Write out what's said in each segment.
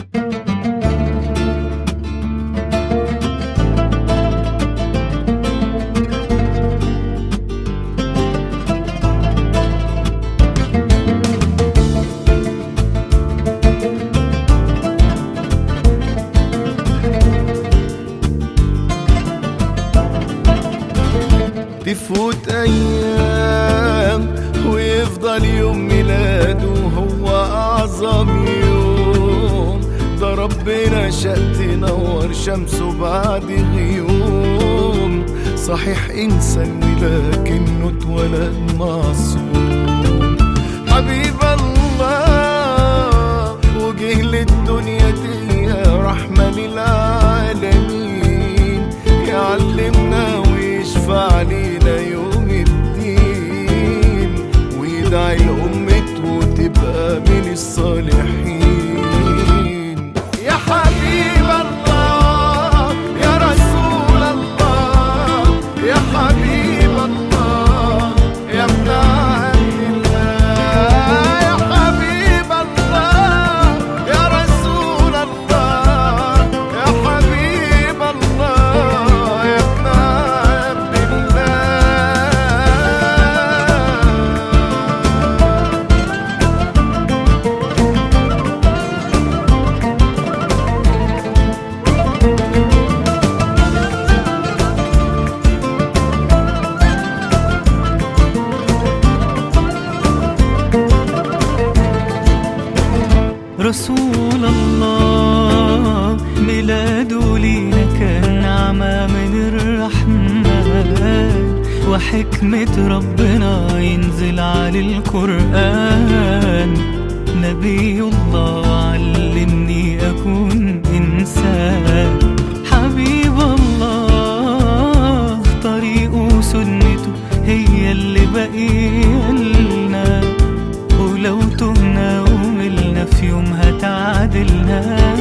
تفوت أيام ويفضل يوم ميلاده هو أعظم يوم، ده ربنا شاء تنور شمسه بعد غيوم. صحيح إنسان ولكنه اتولد معصوم. حبيب الله وجه للدنيا دي رحمة للعالمين، يعلمنا ويشفع علينا يوم الدين، ويدعي لأمته تبقى من الصالحين. يا حبيب الله يا رسول الله يا حبيب الله يا ابن عبد الله، يا حبيب الله يا رسول الله يا حبيب الله يا ابن عبد رسول الله ميلاده لينا كان نعمة من الرحمن، وحكمة ربنا ينزل على القرآن. نبي الله علمني أكون إنسان، حبيب الله طريقه سنته هي اللي بقيلنا، ولو تهنا وملنا في يومها تعادلنا،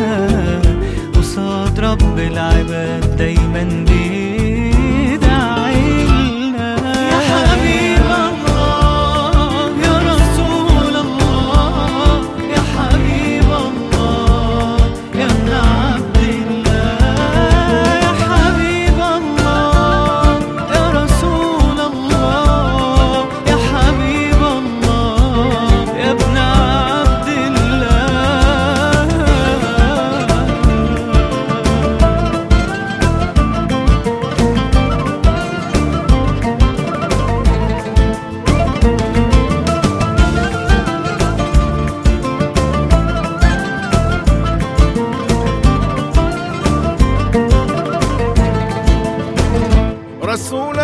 قصاد رب العباد دايما بيدعيلنا. يا حبيب الله يا رسول الله يا حبيب الله يا ابن عبد الله، يا حبيب الله يا رسول الله يا حبيب الله يا ابن عبد الله. رسول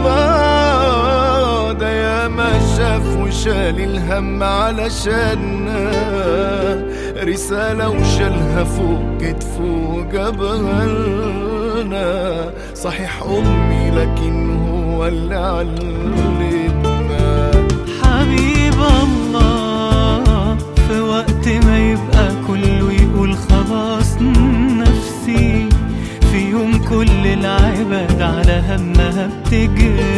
الله ده ياما شاف وشال الهم علشاننا، رسالة وشالها فوق كتفه وجابها لنا. صحيح أمي لكن هو اللي علمنا. حبيب الله في وقت ما يبقى كله يقول خلاص نفسي، في يوم كل العباد على همها بتجري،